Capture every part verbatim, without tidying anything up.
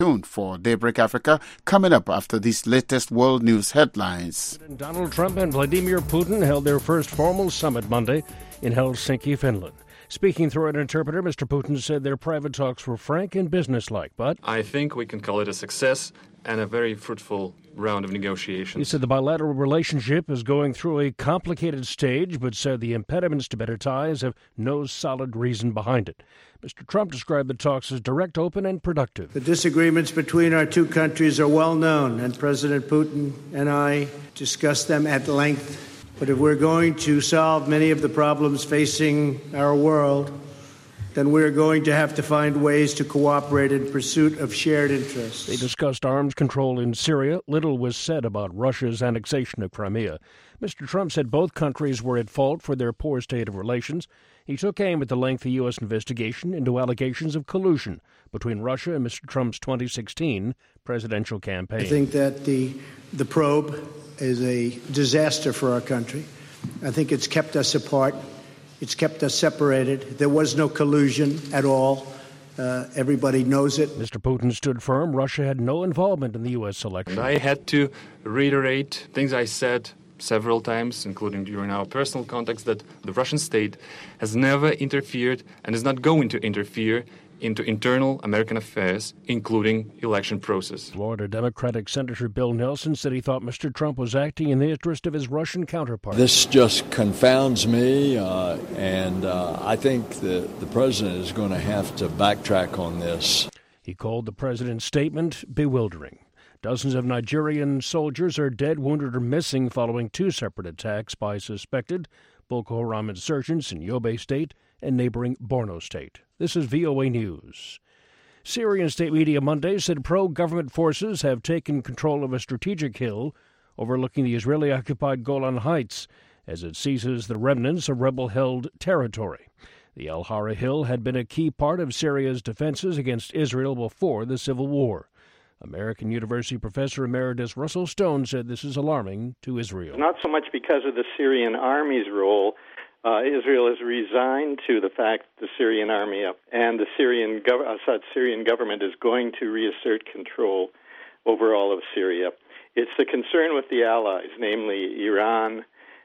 Tuned for Daybreak Africa, coming up after these latest world news headlines. Donald Trump and Vladimir Putin held their first formal summit Monday in Helsinki, Finland. Speaking through an interpreter, Mister Putin said their private talks were frank and businesslike, but I think we can call it a success and a very fruitful round of negotiations. He said the bilateral relationship is going through a complicated stage, but said the impediments to better ties have no solid reason behind it. Mister Trump described the talks as direct, open, and productive. The disagreements between our two countries are well known, and President Putin and I discussed them at length. But if we're going to solve many of the problems facing our world, then we're going to have to find ways to cooperate in pursuit of shared interests. They discussed arms control in Syria. Little was said about Russia's annexation of Crimea. Mister Trump said both countries were at fault for their poor state of relations. He took aim at the lengthy U S investigation into allegations of collusion between Russia and Mister Trump's twenty sixteen presidential campaign. I think that the the probe is a disaster for our country. I think it's kept us apart. It's kept us separated. There was no collusion at all. Uh, everybody knows it. Mister Putin stood firm. Russia had no involvement in the U S election. And I had to reiterate things I said several times, including during our personal contacts, that the Russian state has never interfered and is not going to interfere into internal American affairs, including election process. Florida Democratic Senator Bill Nelson said he thought Mister Trump was acting in the interest of his Russian counterpart. This just confounds me, uh, and uh, I think the, the president is going to have to backtrack on this. He called the president's statement bewildering. Dozens of Nigerian soldiers are dead, wounded, or missing following two separate attacks by suspected Boko Haram insurgents in Yobe State and neighboring Borno State. This is V O A News. Syrian state media Monday said pro-government forces have taken control of a strategic hill overlooking the Israeli-occupied Golan Heights as it seizes the remnants of rebel-held territory. The Al-Hara Hill had been a key part of Syria's defenses against Israel before the civil war. American University professor emeritus Russell Stone said this is alarming to Israel. Not so much because of the Syrian army's role. Uh, Israel is resigned to the fact that the Syrian army and the Syrian gov- Assad Syrian government is going to reassert control over all of Syria. It's the concern with the allies, namely Iran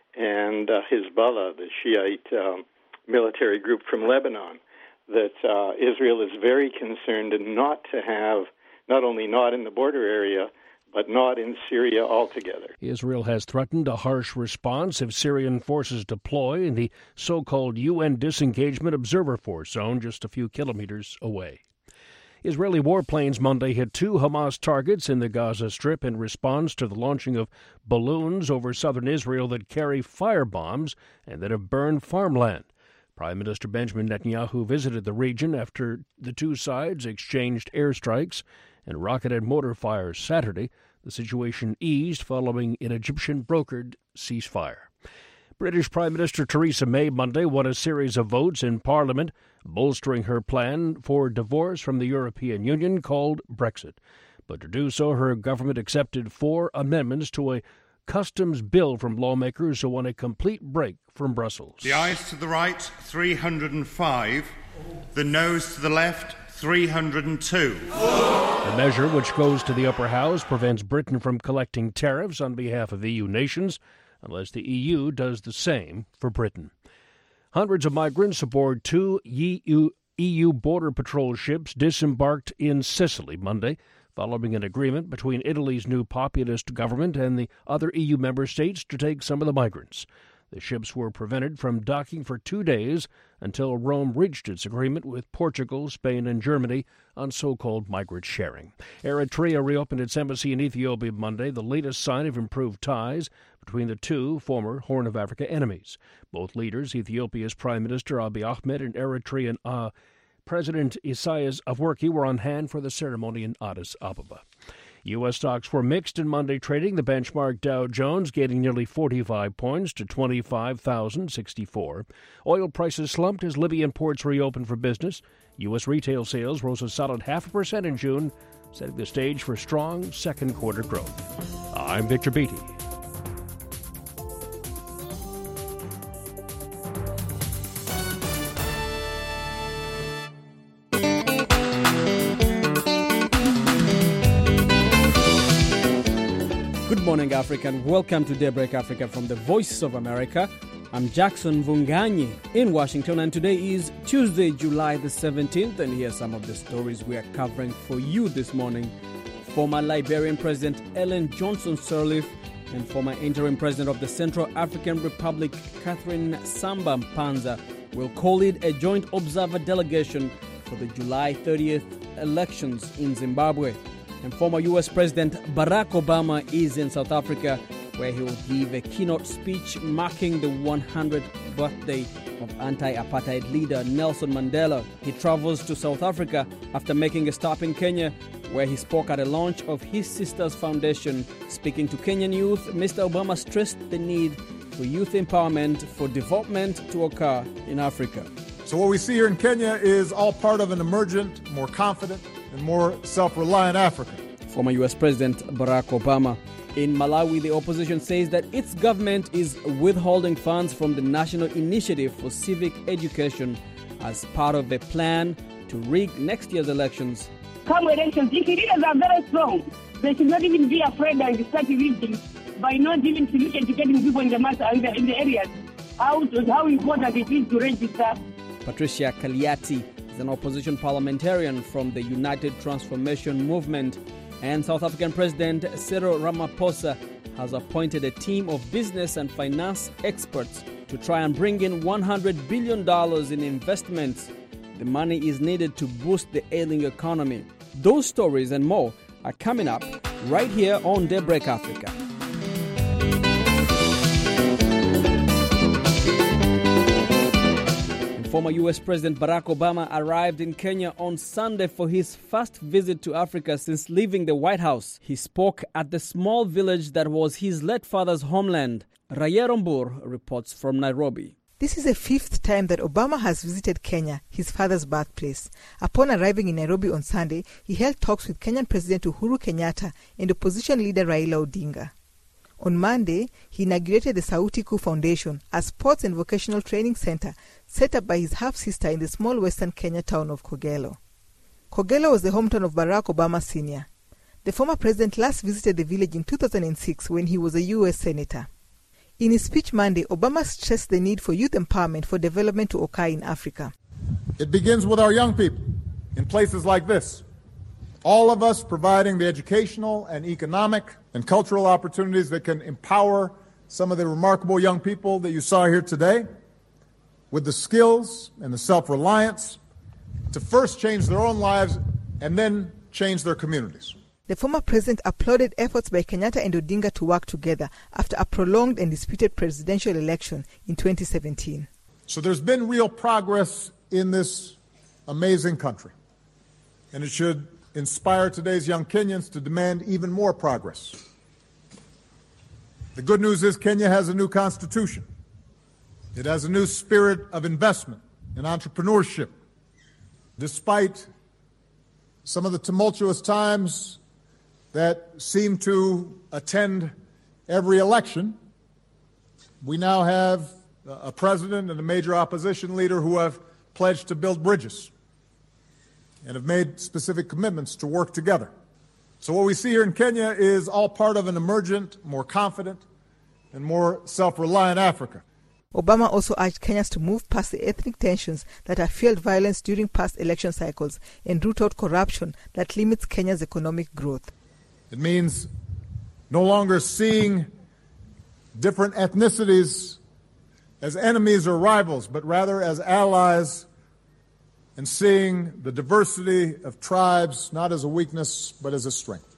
and uh, Hezbollah, the Shiite um, military group from Lebanon, that uh, Israel is very concerned not to have, not only not in the border area, but not in Syria altogether. Israel has threatened a harsh response if Syrian forces deploy in the so-called U N Disengagement Observer Force zone just a few kilometers away. Israeli warplanes Monday hit two Hamas targets in the Gaza Strip in response to the launching of balloons over southern Israel that carry firebombs and that have burned farmland. Prime Minister Benjamin Netanyahu visited the region after the two sides exchanged airstrikes and rocketed mortar fires Saturday. The situation eased following an Egyptian-brokered ceasefire. British Prime Minister Theresa May Monday won a series of votes in Parliament, bolstering her plan for divorce from the European Union called Brexit. But to do so, her government accepted four amendments to a customs bill from lawmakers who want a complete break from Brussels. The ayes to the right, three hundred five. The noes to the left, three hundred two. The measure, which goes to the upper house, prevents Britain from collecting tariffs on behalf of E U nations unless the E U does the same for Britain. Hundreds of migrants aboard two E U, E U border patrol ships disembarked in Sicily Monday, following an agreement between Italy's new populist government and the other E U member states to take some of the migrants. The ships were prevented from docking for two days until Rome reached its agreement with Portugal, Spain, and Germany on so-called migrant sharing. Eritrea reopened its embassy in Ethiopia Monday, the latest sign of improved ties between the two former Horn of Africa enemies. Both leaders, Ethiopia's Prime Minister Abiy Ahmed and Eritrean uh, President Isaias Afwerki, were on hand for the ceremony in Addis Ababa. U S stocks were mixed in Monday trading. The benchmark Dow Jones gaining nearly forty-five points to twenty-five thousand sixty-four. Oil prices slumped as Libyan ports reopened for business. U S retail sales rose a solid half a percent in June, setting the stage for strong second quarter growth. I'm Victor Beattie. morning, Africa, and welcome to Daybreak Africa from the Voice of America. I'm Jackson Vunganyi in Washington, and today is Tuesday, July the seventeenth, and here are some of the stories we are covering for you this morning. Former Liberian President Ellen Johnson Sirleaf and former interim president of the Central African Republic, Catherine Samba Mpanza, will co-lead a joint observer delegation for the July thirtieth elections in Zimbabwe. And former U S President Barack Obama is in South Africa, where he will give a keynote speech marking the one hundredth birthday of anti-apartheid leader Nelson Mandela. He travels to South Africa after making a stop in Kenya, where he spoke at a launch of his sister's foundation. Speaking to Kenyan youth, Mister Obama stressed the need for youth empowerment for development to occur in Africa. So what we see here in Kenya is all part of an emergent, more confident, and more self-reliant Africa. Former U S President Barack Obama. In Malawi, the opposition says that its government is withholding funds from the National Initiative for Civic Education as part of a plan to rig next year's elections. Come elections, if the leaders are very strong, they should not even be afraid and start rigging by not giving solution to getting people in the mass in the, in the areas. How, how important it is to register. Patricia Kaliati is an opposition parliamentarian from the United Transformation Movement, and South African President Cyril Ramaphosa has appointed a team of business and finance experts to try and bring in one hundred billion dollars in investments. The money is needed to boost the ailing economy. Those stories and more are coming up right here on Daybreak Africa. Former U S President Barack Obama arrived in Kenya on Sunday for his first visit to Africa since leaving the White House. He spoke at the small village that was his late father's homeland. Rayer Ombur reports from Nairobi. This is the fifth time that Obama has visited Kenya, his father's birthplace. Upon arriving in Nairobi on Sunday, he held talks with Kenyan President Uhuru Kenyatta and opposition leader Raila Odinga. On Monday, he inaugurated the Sauti Kuu Foundation, a sports and vocational training center set up by his half-sister in the small western Kenya town of Kogelo. Kogelo was the hometown of Barack Obama Senior The former president last visited the village in two thousand six when he was a U S senator. In his speech Monday, Obama stressed the need for youth empowerment for development to occur in Africa. It begins with our young people in places like this. All of us providing the educational and economic and cultural opportunities that can empower some of the remarkable young people that you saw here today with the skills and the self-reliance to first change their own lives and then change their communities. The former president applauded efforts by Kenyatta and Odinga to work together after a prolonged and disputed presidential election in twenty seventeen. So there's been real progress in this amazing country, and it should inspire today's young Kenyans to demand even more progress. The good news is Kenya has a new constitution. It has a new spirit of investment and entrepreneurship. Despite some of the tumultuous times that seem to attend every election, we now have a president and a major opposition leader who have pledged to build bridges and have made specific commitments to work together. So what we see here in Kenya is all part of an emergent, more confident, and more self-reliant Africa. Obama also urged Kenyans to move past the ethnic tensions that have fueled violence during past election cycles and root out corruption that limits Kenya's economic growth. It means no longer seeing different ethnicities as enemies or rivals, but rather as allies, and seeing the diversity of tribes not as a weakness, but as a strength.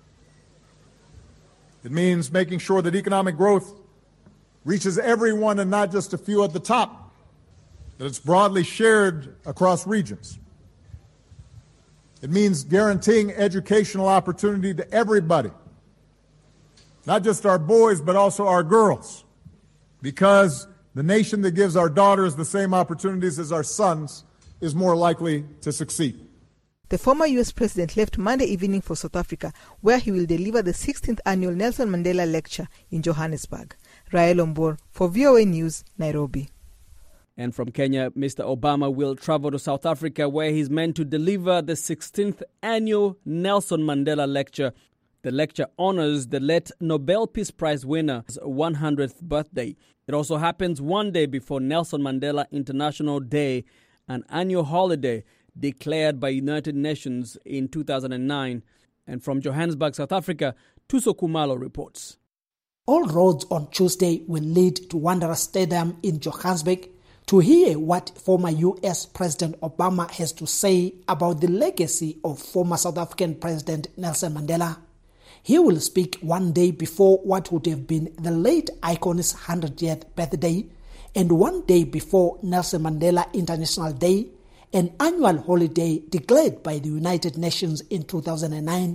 It means making sure that economic growth reaches everyone and not just a few at the top, that it's broadly shared across regions. It means guaranteeing educational opportunity to everybody, not just our boys, but also our girls, because the nation that gives our daughters the same opportunities as our sons is more likely to succeed. The former U S president left Monday evening for South Africa, where he will deliver the sixteenth annual Nelson Mandela Lecture in Johannesburg. Rael Ombor for V O A News, Nairobi. And from Kenya, Mister Obama will travel to South Africa, where he's meant to deliver the sixteenth annual Nelson Mandela Lecture The lecture honors the late Nobel Peace Prize winner's one hundredth birthday. It also happens one day before Nelson Mandela International Day, an annual holiday declared by United Nations in two thousand nine. And from Johannesburg, South Africa, Tuso Kumalo reports. All roads on Tuesday will lead to Wanderers Stadium in Johannesburg to hear what former U S President Obama has to say about the legacy of former South African President Nelson Mandela. He will speak one day before what would have been the late icon's one hundredth birthday and one day before Nelson Mandela International Day, an annual holiday declared by the United Nations in two thousand nine.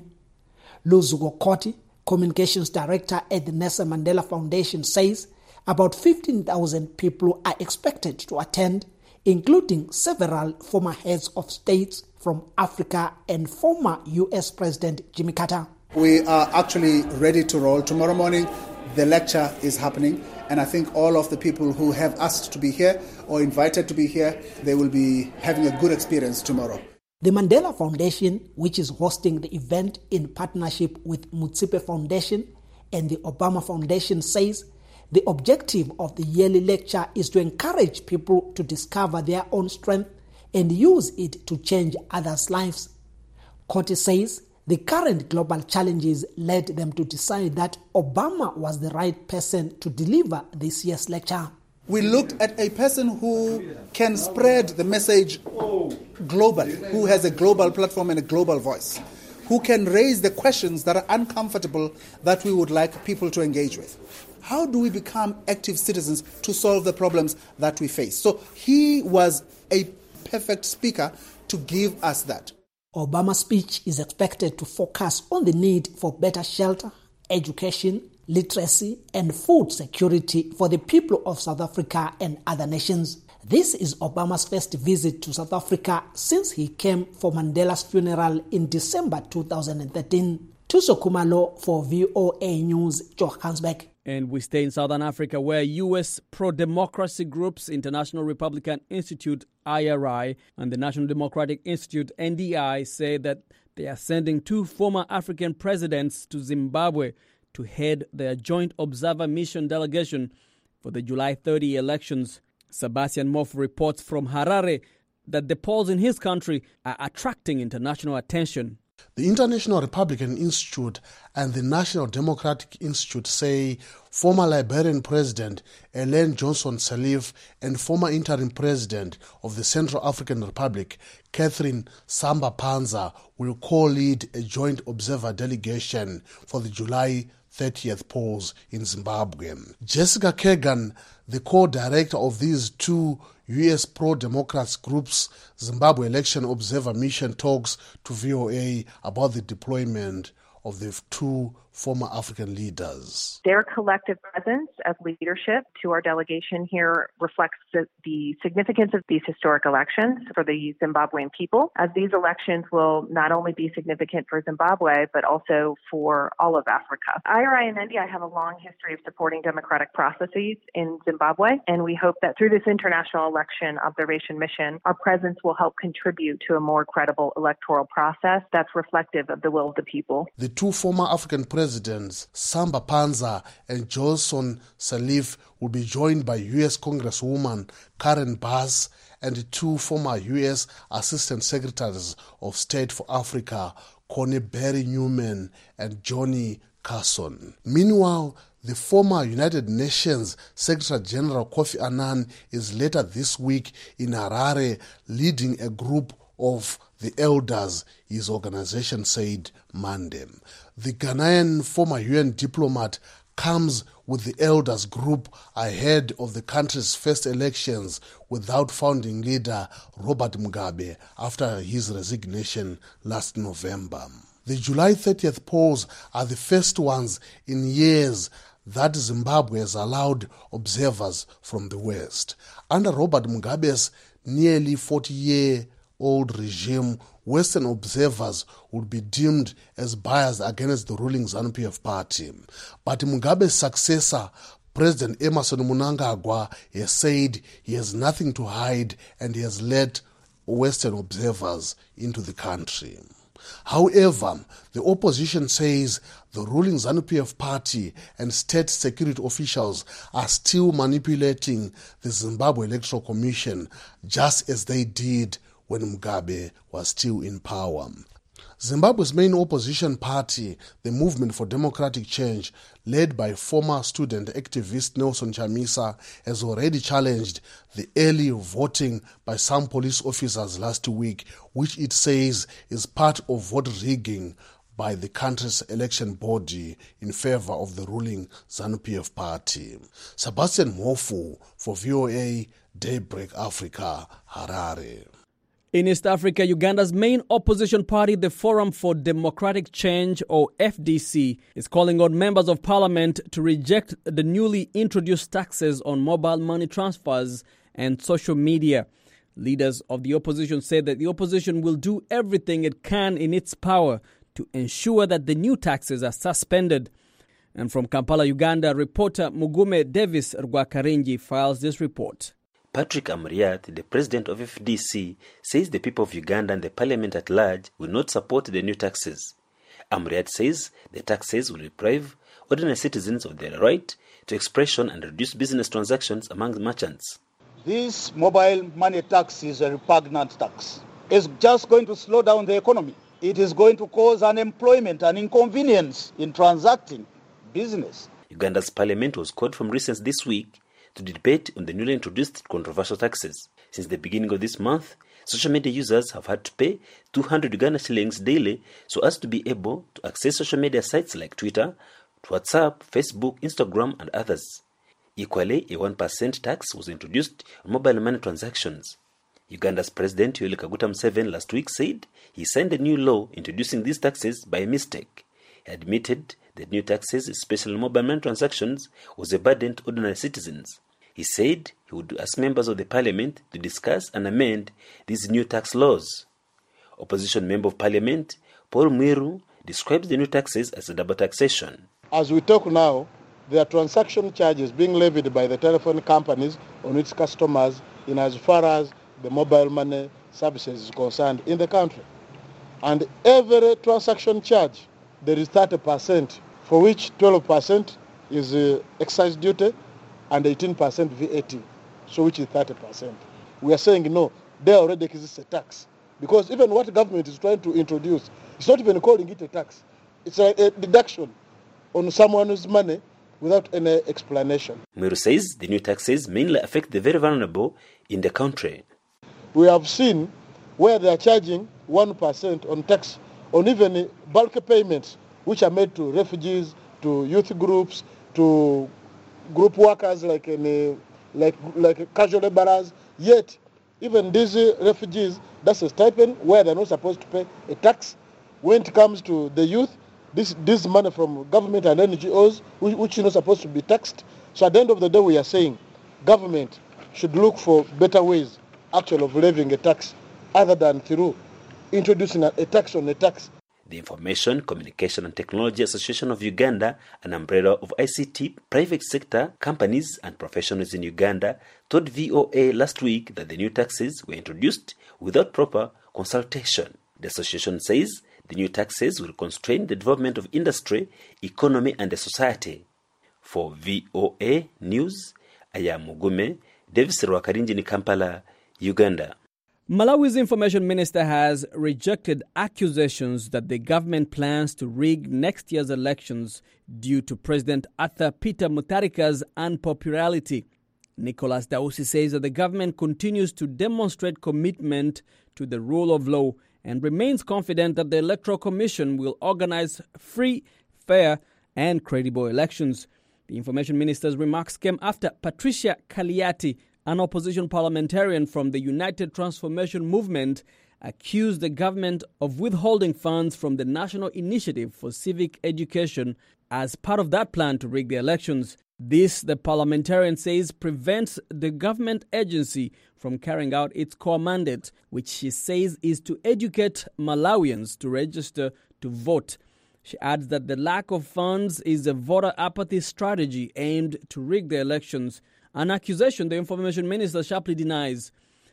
Luzuko Koti, Communications Director at the Nelson Mandela Foundation, says about fifteen thousand people are expected to attend, including several former heads of states from Africa and former U S President Jimmy Carter. We are actually ready to roll. Tomorrow morning, the lecture is happening, and I think all of the people who have asked to be here or invited to be here, they will be having a good experience tomorrow. The Mandela Foundation, which is hosting the event in partnership with Mutsipe Foundation and the Obama Foundation, says the objective of the yearly lecture is to encourage people to discover their own strength and use it to change others' lives. Koti says the current global challenges led them to decide that Obama was the right person to deliver this year's lecture. We looked at a person who can spread the message globally, who has a global platform and a global voice, who can raise the questions that are uncomfortable that we would like people to engage with. How do we become active citizens to solve the problems that we face? So he was a perfect speaker to give us that. Obama's speech is expected to focus on the need for better shelter, education, literacy, and food security for the people of South Africa and other nations. This is Obama's first visit to South Africa since he came for Mandela's funeral in December two thousand thirteen. Tuso Kumalo for V O A News, Johannesburg. And we stay in Southern Africa, where U S pro-democracy groups International Republican Institute, I R I, and the National Democratic Institute, N D I, say that they are sending two former African presidents to Zimbabwe to head their joint observer mission delegation for the July thirtieth elections. Sebastian Moff reports from Harare that the polls in his country are attracting international attention. The International Republican Institute and the National Democratic Institute say former Liberian President Ellen Johnson Sirleaf and former interim President of the Central African Republic, Catherine Samba-Panza, will co-lead a joint observer delegation for the July thirtieth polls in Zimbabwe. Jessica Kagan, the co-director of these two U S pro-democrats groups' Zimbabwe Election Observer Mission, talks to V O A about the deployment of the two former African leaders. Their collective presence as leadership to our delegation here reflects the, the significance of these historic elections for the Zimbabwean people, as these elections will not only be significant for Zimbabwe, but also for all of Africa. I R I and N D I have a long history of supporting democratic processes in Zimbabwe, and we hope that through this international election observation mission, our presence will help contribute to a more credible electoral process that's reflective of the will of the people. The two former African presidents Presidents Samba-Panza and Johnson Sirleaf will be joined by U S Congresswoman Karen Bass and two former U S Assistant Secretaries of State for Africa, Connie Barry Newman and Johnny Carson. Meanwhile, the former United Nations Secretary General Kofi Annan is later this week in Harare leading a group of the elders, his organization said Monday. The Ghanaian former U N diplomat comes with the elders group ahead of the country's first elections without founding leader Robert Mugabe after his resignation last November. The July thirtieth polls are the first ones in years that Zimbabwe has allowed observers from the West. Under Robert Mugabe's nearly forty-year-old regime, Western observers would be deemed as biased against the ruling ZANU-P F party. But Mugabe's successor, President Emmerson Mnangagwa, has said he has nothing to hide and he has let Western observers into the country. However, the opposition says the ruling ZANU-P F party and state security officials are still manipulating the Zimbabwe Electoral Commission just as they did when Mugabe was still in power. Zimbabwe's main opposition party, the Movement for Democratic Change, led by former student activist Nelson Chamisa, has already challenged the early voting by some police officers last week, which it says is part of vote rigging by the country's election body in favor of the ruling ZANU-P F party. Sebastian Mofu for V O A, Daybreak Africa, Harare. In East Africa, Uganda's main opposition party, the Forum for Democratic Change, or F D C, is calling on members of parliament to reject the newly introduced taxes on mobile money transfers and social media. Leaders of the opposition say that the opposition will do everything it can in its power to ensure that the new taxes are suspended. And from Kampala, Uganda, reporter Mugume Davis Rwakaringi files this report. Patrick Amriat, the president of F D C, says the people of Uganda and the parliament at large will not support the new taxes. Amriat says the taxes will deprive ordinary citizens of their right to expression and reduce business transactions among merchants. This mobile money tax is a repugnant tax. It's just going to slow down the economy. It is going to cause unemployment and inconvenience in transacting business. Uganda's parliament was called from recess this week to debate on the newly introduced controversial taxes. Since the beginning of this month, social media users have had to pay two hundred Uganda shillings daily so as to be able to access social media sites like Twitter, WhatsApp, Facebook, Instagram, and others. Equally, a one percent tax was introduced on mobile money transactions. Uganda's President Yoweri Kaguta Museveni last week said he signed a new law introducing these taxes by mistake. He admitted that new taxes, especially mobile money transactions, was a burden to ordinary citizens. He said he would ask members of the parliament to discuss and amend these new tax laws. Opposition Member of Parliament Paul Mwiru describes the new taxes as a double taxation. As we talk now, there are transaction charges being levied by the telephone companies on its customers in as far as the mobile money services is concerned in the country. And every transaction charge, there is thirty percent, for which twelve percent is uh, excise duty and eighteen percent V A T, so which is thirty percent. We are saying no, there already exists a tax. Because even what government is trying to introduce, it's not even calling it a tax. It's a, a deduction on someone's money without any explanation. Mwiru says the new taxes mainly affect the very vulnerable in the country. We have seen where they are charging one percent on tax on even bulk payments which are made to refugees, to youth groups, to group workers like any, like like casual laborers. Yet, even these refugees, that's a stipend where they're not supposed to pay a tax. When it comes to the youth, this this money from government and N G Os, which, which is not supposed to be taxed. So at the end of the day, we are saying government should look for better ways, actually, of levying a tax, other than through introducing a, a tax on a tax. The Information, Communication and Technology Association of Uganda, an umbrella of I C T, private sector, companies and professionals in Uganda, told V O A last week that the new taxes were introduced without proper consultation. The association says the new taxes will constrain the development of industry, economy and the society. For V O A News, I am Mugume Davis Rwakaringi in Kampala, Uganda. Malawi's information minister has rejected accusations that the government plans to rig next year's elections due to President Arthur Peter Mutharika's unpopularity. Nicholas Dausi says that the government continues to demonstrate commitment to the rule of law and remains confident that the Electoral Commission will organize free, fair and credible elections. The information minister's remarks came after Patricia Kaliati, an opposition parliamentarian from the United Transformation Movement, accused the government of withholding funds from the National Initiative for Civic Education as part of that plan to rig the elections. This, the parliamentarian says, prevents the government agency from carrying out its core mandate, which she says is to educate Malawians to register to vote. She adds that the lack of funds is a voter apathy strategy aimed to rig the elections, an accusation the information minister sharply denies.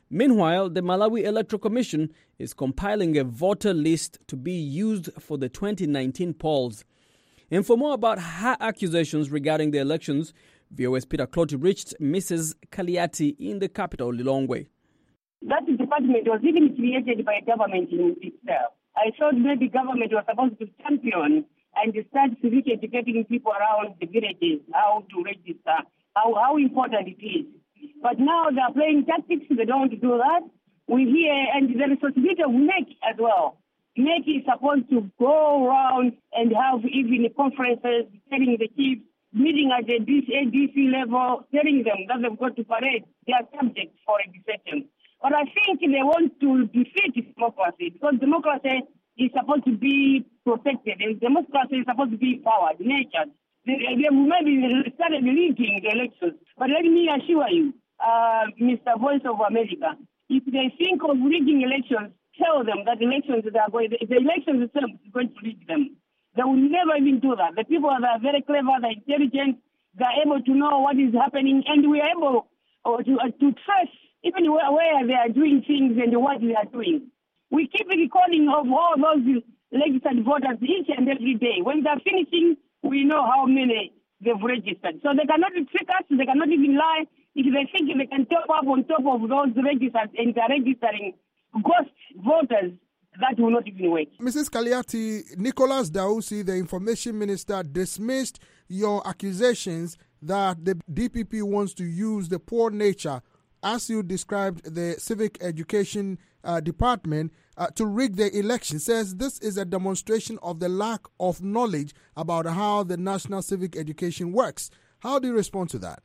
Meanwhile, the Malawi Electoral Commission is compiling a voter list to be used for the twenty nineteen polls. And for more about her accusations regarding the elections, V O A's Peter Clotty reached Missus Kaliati in the capital, Lilongwe. That department was even created by government in itself. I thought maybe government was supposed to champion and start civic educating people around the villages, how to register, how, how important it is. But now they're playing tactics, they don't do that. We hear, and the responsibility of M E C as well. M E C is supposed to go around and have even conferences, telling the chiefs, meeting at the D C level, telling them that they've got to parade their subjects for registration. But I think they want to defeat democracy, because democracy is supposed to be protected, and democracy is supposed to be empowered, nurtured. They, they maybe started leaking the elections. But let me assure you, uh, Mister Voice of America, if they think of rigging elections, tell them that elections that are going, the elections itself is going to rig them. They will never even do that. The people are very clever, they're intelligent, they're able to know what is happening, and we are able uh, to, uh, to trace even where, where they are doing things and what they are doing. We keep recording of all those registered voters each and every day. When they're finishing, we know how many they've registered. So they cannot trick us, they cannot even lie. If they think they can top up on top of those registered and they're registering ghost voters, that will not even work. Missus Kaliati, Nicholas Dausi, the information minister, dismissed your accusations that the D P P wants to use the poor nature, as you described the civic education uh, department, uh, to rig the election. Says this is a demonstration of the lack of knowledge about how the national civic education works. How do you respond to that?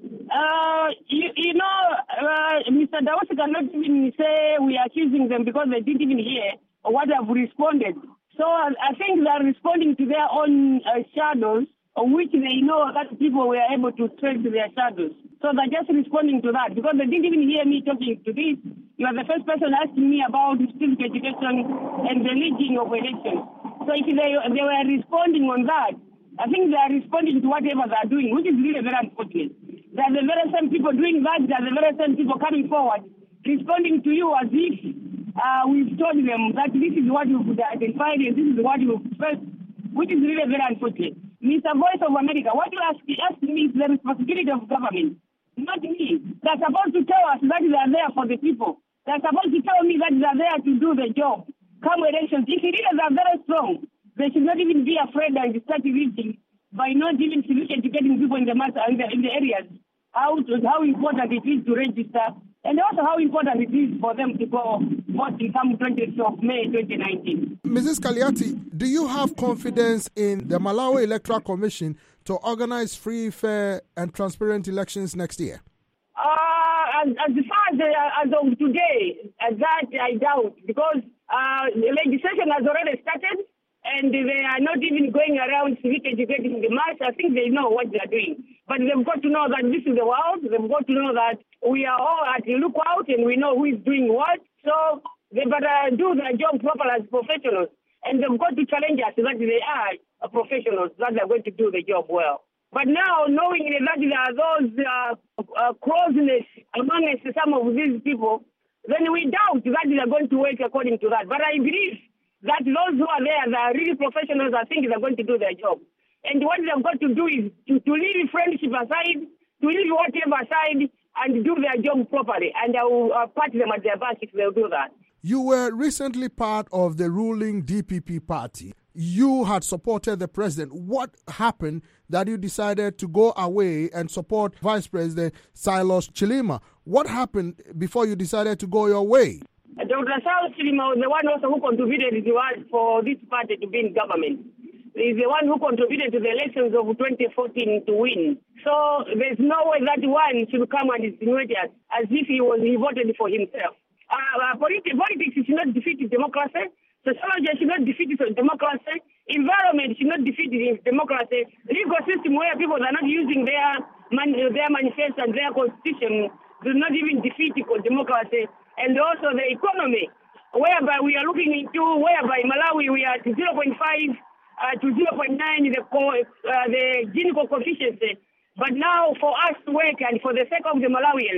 Uh, you, you know, uh, Mister Dausi cannot even say we are accusing them because they didn't even hear what I've responded. So I, I think they are responding to their own uh, shadows, of which they know that people were able to trace their shadows. So they're just responding to that because they didn't even hear me talking to this. You are the first person asking me about civic education and the leading of elections. So if they, they were responding on that, I think they are responding to whatever they are doing, which is really very unfortunate. They are the very same people doing that. They are the very same people coming forward, responding to you as if uh, we've told them that this is what you could identify and this is what you first, which is really very unfortunate. Mister Voice of America, what you ask, ask me is the responsibility of government, not me. They're supposed to tell us that they are there for the people. They're supposed to tell me that they are there to do the job. Come elections, if the leaders are very strong, they should not even be afraid and start reaching by not even educating people in the mass in the, in the areas how to, how important it is to register, and also how important it is for them to go vote in come twentieth of May twenty nineteen. Missus Kaliati, do you have confidence in the Malawi Electoral Commission to organize free, fair, and transparent elections next year? Uh, as, as far as, uh, as of today, uh, that I doubt, because uh, the legislation has already started. And they are not even going around civic educating the mass. I think they know what they are doing. But they've got to know that this is the world. They've got to know that we are all at the lookout and we know who is doing what. So they better do their job properly as professionals. And they've got to challenge us that they are professionals, that they're going to do the job well. But now, knowing that there are those uh, uh, closeness amongst some of these people, then we doubt that they are going to work according to that. But I believe that those who are there, they are really professionals, I think they're going to do their job. And what they've got to do is to, to leave friendship aside, to leave whatever aside, and do their job properly. And I will uh, pat them at their back if they'll do that. You were recently part of the ruling D P P party. You had supported the president. What happened that you decided to go away and support Vice President Silas Chilima? What happened before you decided to go your way? Doctor Silas Chilima was the one also who contributed the one for this party to be in government. He's the one who contributed to the elections of twenty fourteen to win. So there's no way that one should come and insinuate us as if he was he voted for himself. Uh, politics, politics should not defeat democracy. Sociology should not defeat democracy. Environment should not defeat democracy. Legal system where people are not using their man, their manifesto and their constitution do not even defeat democracy. And also the economy, whereby we are looking into, whereby Malawi we are at zero point five uh, to zero point nine, the, co- uh, the Gini coefficient. But now for us to work and for the sake of the Malawians,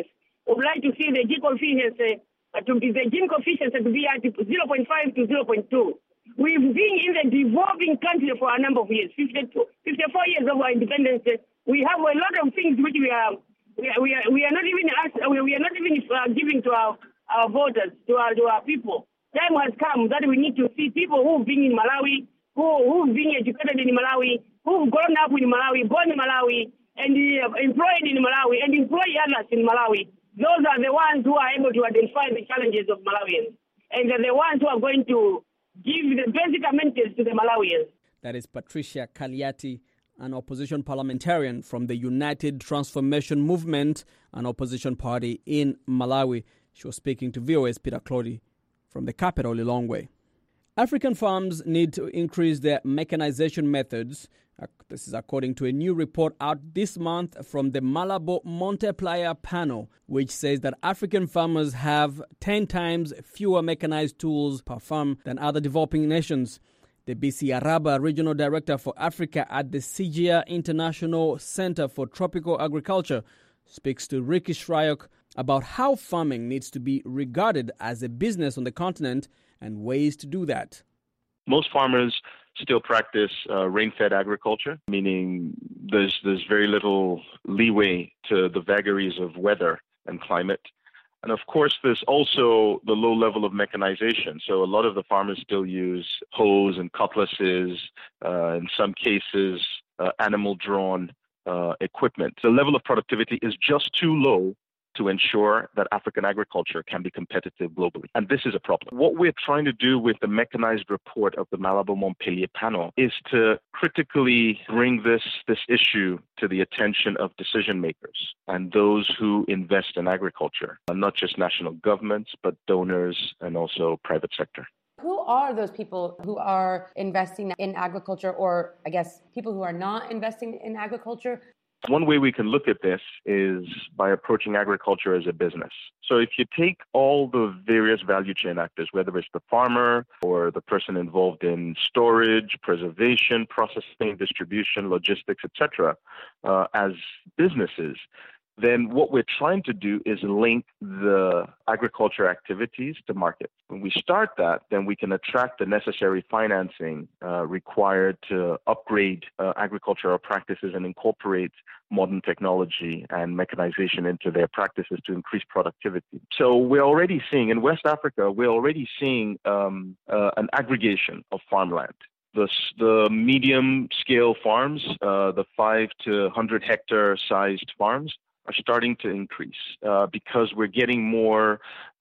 would like to see the G coefficient uh, to be the Gini coefficient to be at zero point five to zero point two. We've been in the devolving country for a number of years, fifty-two, fifty-four years of our independence. We have a lot of things which we are we are, we are, we are not even asked, we are not even uh, giving to our, our voters, to our, to our people. Time has come that we need to see people who've been in Malawi, who who've been educated in Malawi, who've grown up in Malawi, born in Malawi, and uh, employed in Malawi, and employ others in Malawi. Those are the ones who are able to identify the challenges of Malawians, and they're the ones who are going to give the basic amenities to the Malawians. That is Patricia Kaliati, an opposition parliamentarian from the United Transformation Movement, an opposition party in Malawi. She was speaking to V O A's Peter Clody from the capital, Lilongwe. African farms need to increase their mechanization methods. This is according to a new report out this month from the Malabo Multiplier Panel, which says that African farmers have ten times fewer mechanized tools per farm than other developing nations. The B C Araba Regional Director for Africa at the C G I A International Center for Tropical Agriculture speaks to Ricky Shryock about how farming needs to be regarded as a business on the continent and ways to do that. Most farmers still practice uh, rain-fed agriculture, meaning there's there's very little leeway to the vagaries of weather and climate. And of course, there's also the low level of mechanization. So a lot of the farmers still use hoes and cutlasses, uh, in some cases, uh, animal-drawn uh, equipment. The level of productivity is just too low to ensure that African agriculture can be competitive globally. And this is a problem. What we're trying to do with the mechanized report of the Malabo Montpellier panel is to critically bring this, this issue to the attention of decision makers and those who invest in agriculture, not just national governments, but donors and also private sector. Who are those people who are investing in agriculture, or I guess people who are not investing in agriculture? One way we can look at this is by approaching agriculture as a business. So if you take all the various value chain actors, whether it's the farmer or the person involved in storage, preservation, processing, distribution, logistics, et cetera, uh, as businesses, then what we're trying to do is link the agriculture activities to markets. When we start that, then we can attract the necessary financing uh, required to upgrade uh, agricultural practices and incorporate modern technology and mechanization into their practices to increase productivity. So we're already seeing, in West Africa, we're already seeing um, uh, an aggregation of farmland. The, the medium-scale farms, uh, the five to one hundred hectare sized farms, are starting to increase uh, because we're getting more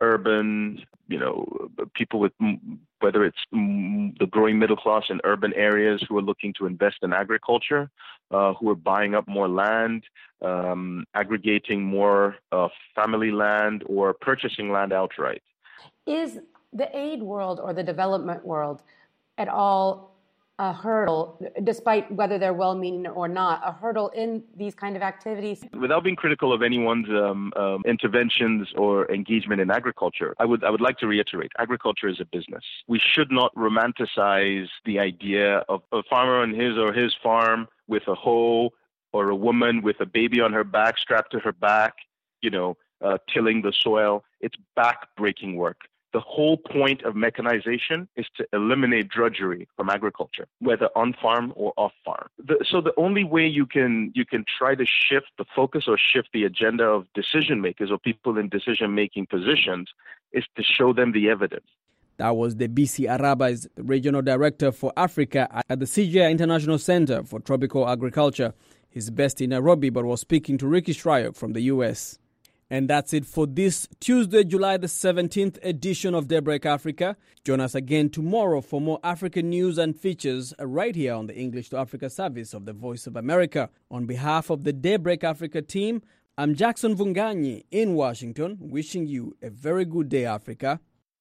urban, you know, people with, whether it's the growing middle class in urban areas who are looking to invest in agriculture, uh, who are buying up more land, um, aggregating more uh, family land, or purchasing land outright. Is the aid world or the development world at all a hurdle, despite whether they're well-meaning or not, a hurdle in these kind of activities? Without being critical of anyone's um, um, interventions or engagement in agriculture, I would I would like to reiterate, agriculture is a business. We should not romanticize the idea of a farmer on his or his farm with a hoe, or a woman with a baby on her back, strapped to her back, you know, uh, tilling the soil. It's back-breaking work. The whole point of mechanization is to eliminate drudgery from agriculture, whether on-farm or off-farm. The, so the only way you can you can try to shift the focus or shift the agenda of decision makers or people in decision-making positions is to show them the evidence. That was the B C Araba's Regional Director for Africa at the C G I A International Center for Tropical Agriculture. He's based in Nairobi, but was speaking to Ricky Shryock from the U S. And that's it for this Tuesday, July the seventeenth edition of Daybreak Africa. Join us again tomorrow for more African news and features right here on the English to Africa service of the Voice of America. On behalf of the Daybreak Africa team, I'm Jackson Vunganyi in Washington, wishing you a very good day, Africa.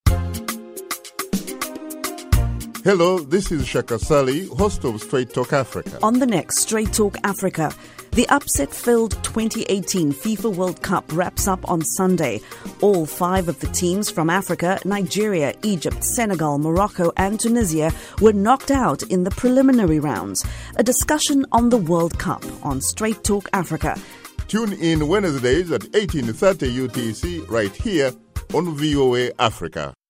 Hello, this is Shaka Sali, host of Straight Talk Africa. On the next Straight Talk Africa, the upset-filled twenty eighteen FIFA World Cup wraps up on Sunday. All five of the teams from Africa, Nigeria, Egypt, Senegal, Morocco and Tunisia were knocked out in the preliminary rounds. A discussion on the World Cup on Straight Talk Africa. Tune in Wednesdays at eighteen thirty U T C right here on V O A Africa.